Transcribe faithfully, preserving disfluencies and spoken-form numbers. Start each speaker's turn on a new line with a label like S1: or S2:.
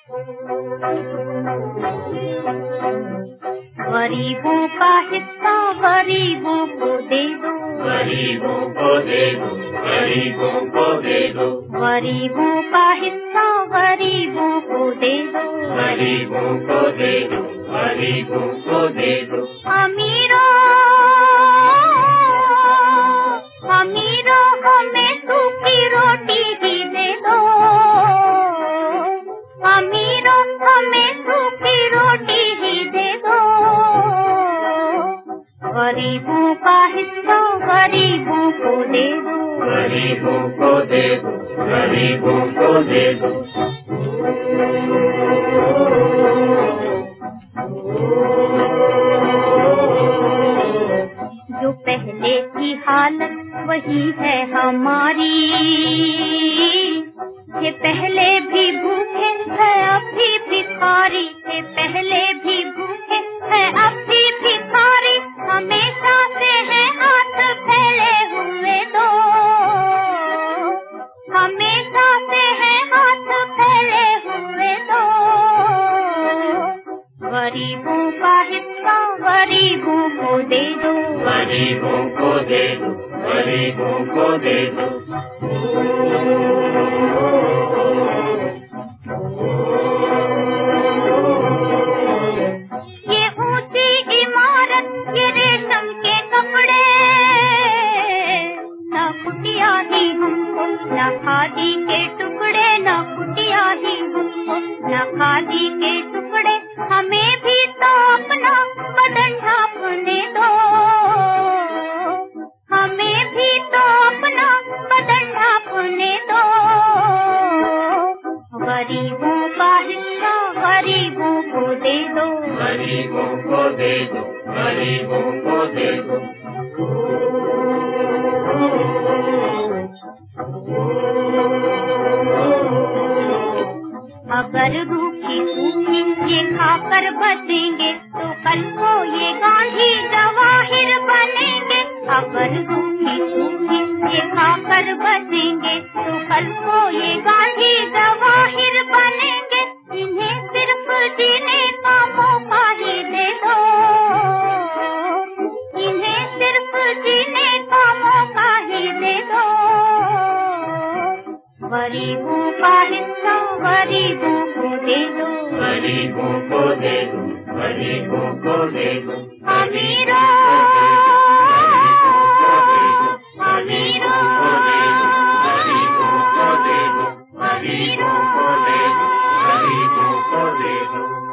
S1: गरीबों का हिस्सा गरीबों को दे दो,
S2: गरीबों को दे दो, गरीबों को दे दो।
S1: गरीबों का हिस्सा गरीबों को दे दो,
S2: गरीबों को दे दो, गरीबों को दे दो।
S1: अमीरों अमीरों हमें सूखी रोटी ही दे दो, अमीरों हमें सूखी रोटी ही दे दो। गरीबों का हिस्सा गरीबों को दे दो,
S2: गरीबों को दे दो, गरीबों को दे दो।
S1: जो पहले की हालत वही है हमारी, ये पहले भी भूखे है अब भी भिखारी, ये पहले भी भूखे है अब भी भिखारी। हमेशा से है हाथ फैले हुए दो, हमेशा से है हाथ फैले हुए दो। गरीबों का हिस्सा गरीबों को दे दो,
S2: गरीबों को दे दो, गरीबों को दे दो।
S1: ये ऊंची इमारत ये रेशम के कपड़े, ना कुटिया ही हमको ना खादी के टुकड़े, ना कुटिया ही हमको ना खादी के टुकड़े। हमें भी तो अपना बदन ढांपने दो, हमें भी तो अपना बदन ढांपने दो। गरीबों का हिस्सा गरीबों को दे दो,
S2: गरीबों को दे दो, गरीबों को दे दो।
S1: अगर रूखी सूखी ये खाकर बचेंगे तो कल को ये गांधी जवाहिर बनेंगे। अगर रूखी सूखी ये खाकर बचेंगे तो कल को ये गांधी जवाहिर बनेंगे। इन्हें सिर्फ जीने का मौका ही दे दो, इन्हें सिर्फ जीने का मौका ही दे दो। गरीबों का हिस्सा गरीबों को दे दो,
S2: गरीबों को दे दो, गरीबों को दे दो।
S1: अमीरों अमीरों
S2: गरीबों को दे दो, गरीबों को दे दो, गरीबों को दे दो।